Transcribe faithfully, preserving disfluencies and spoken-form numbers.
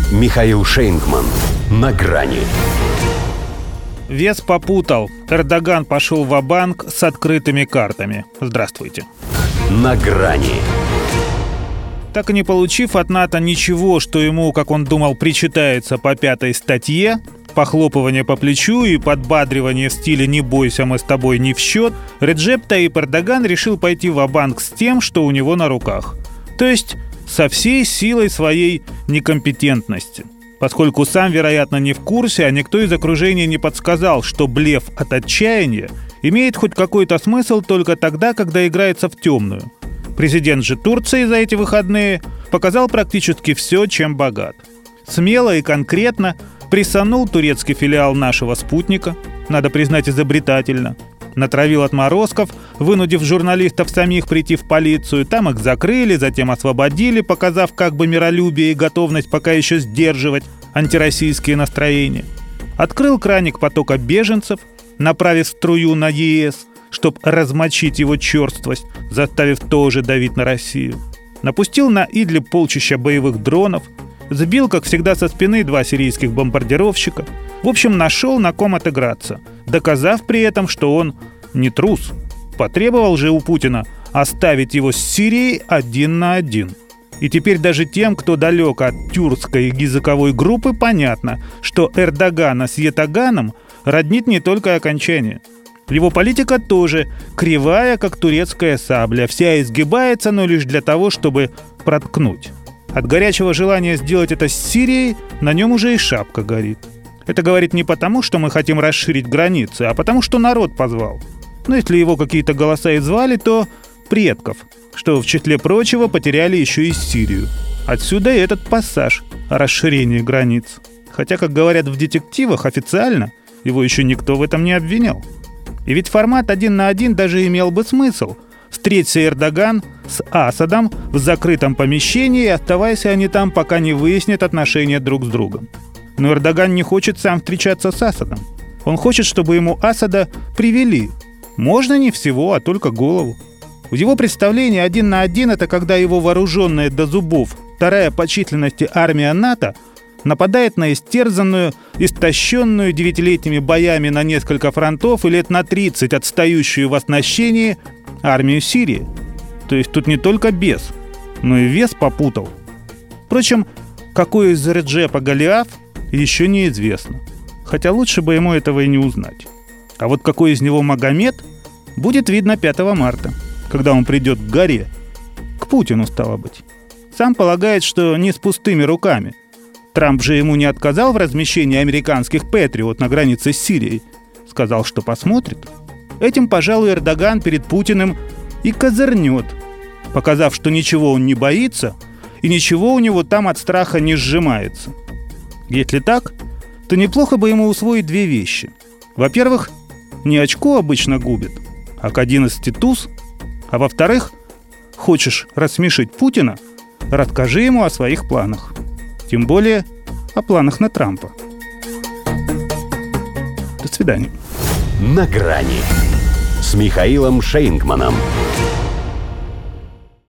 Михаил Шейнгман. На грани. Вес попутал. Эрдоган пошел ва-банк с открытыми картами. Здравствуйте. На грани. Так и не получив от НАТО ничего, что ему, как он думал, причитается по пятой статье, похлопывание по плечу и подбадривание в стиле «не бойся, мы с тобой не в счет», Реджеп Таyyip Эрдоган решил пойти ва-банк с тем, что у него на руках. То есть со всей силой своей некомпетентности. Поскольку сам, вероятно, не в курсе, а никто из окружения не подсказал, что блеф от отчаяния имеет хоть какой-то смысл только тогда, когда играется в темную. Президент же Турции за эти выходные показал практически все, чем богат. Смело и конкретно прессанул турецкий филиал нашего спутника, надо признать, изобретательно. Натравил отморозков, вынудив журналистов самих прийти в полицию. Там их закрыли, затем освободили, показав как бы миролюбие и готовность пока еще сдерживать антироссийские настроения. Открыл краник потока беженцев, направив струю на ЕС, чтобы размочить его черствость, заставив тоже давить на Россию. Напустил на Идлиб полчища боевых дронов, сбил, как всегда, со спины два сирийских бомбардировщика. В общем, нашел на ком отыграться, доказав при этом, что он не трус. Потребовал же у Путина оставить его с Сирией один на один. И теперь даже тем, кто далек от тюркской языковой группы, понятно, что Эрдогана с Ятаганом роднит не только окончание. Его политика тоже кривая, как турецкая сабля, вся изгибается, но лишь для того, чтобы проткнуть. От горячего желания сделать это с Сирией на нем уже и шапка горит. Это говорит не потому, что мы хотим расширить границы, а потому, что народ позвал. Но если его какие-то голоса и звали, то предков, что в числе прочего потеряли еще и Сирию. Отсюда и этот пассаж о расширении границ. Хотя, как говорят в детективах, официально его еще никто в этом не обвинял. И ведь формат один на один даже имел бы смысл. Встреться Эрдоган с Асадом в закрытом помещении, и оставайся они там, пока не выяснят отношения друг с другом. Но Эрдоган не хочет сам встречаться с Асадом. Он хочет, чтобы ему Асада привели. Можно не всего, а только голову. В его представлении один на один — это когда его вооруженная до зубов вторая по численности армия НАТО нападает на истерзанную, истощенную девятилетними боями на несколько фронтов и лет на тридцать отстающую в оснащении армию Сирии. То есть тут не только бес, но и вес попутал. Впрочем, какой из Реджепа Голиаф, еще неизвестно. Хотя лучше бы ему этого и не узнать. А вот какой из него Магомед, будет видно пятого марта, когда он придет к горе. К Путину, стало быть. Сам полагает, что не с пустыми руками. Трамп же ему не отказал в размещении американских «Патриот» на границе с Сирией. Сказал, что посмотрит. Этим, пожалуй, Эрдоган перед Путиным и козырнет, показав, что ничего он не боится и ничего у него там от страха не сжимается. Если так, то неплохо бы ему усвоить две вещи. Во-первых, не очко обычно губит, а к одиннадцати туз. А во-вторых, хочешь рассмешить Путина, расскажи ему о своих планах. Тем более о планах на Трампа. До свидания. На грани с Михаилом Шейнгманом.